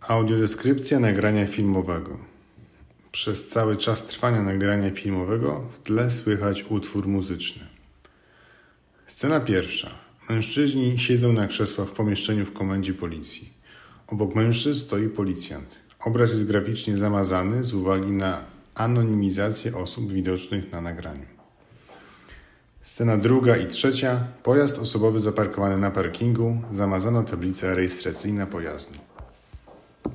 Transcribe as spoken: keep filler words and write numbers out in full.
Audiodeskrypcja nagrania filmowego. Przez cały czas trwania nagrania filmowego w tle słychać utwór muzyczny. Scena pierwsza. Mężczyźni siedzą na krzesłach w pomieszczeniu w komendzie policji. Obok mężczyzn stoi policjant. Obraz jest graficznie zamazany z uwagi na anonimizację osób widocznych na nagraniu. Scena druga i trzecia. Pojazd osobowy zaparkowany na parkingu. Zamazana tablica rejestracyjna pojazdu.